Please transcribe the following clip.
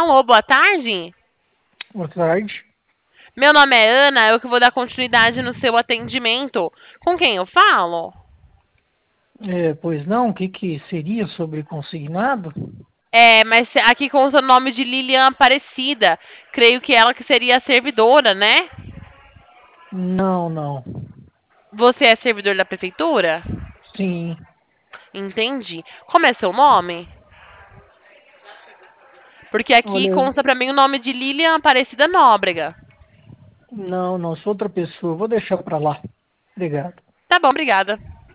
Alô, boa tarde. Boa tarde. Meu nome é Ana, eu que vou dar continuidade no seu atendimento. Com quem eu falo? Pois não, o que que seria sobre consignado? Mas aqui consta o nome de Lilian Aparecida. Creio que ela que seria a servidora, né? Não, não. Você é servidor da prefeitura? Sim. Entendi. Como é seu nome? Porque aqui Olha, consta pra mim o nome de Lilian Aparecida Nóbrega. não, sou outra pessoa. Vou deixar pra lá. Obrigado. Tá bom, obrigada.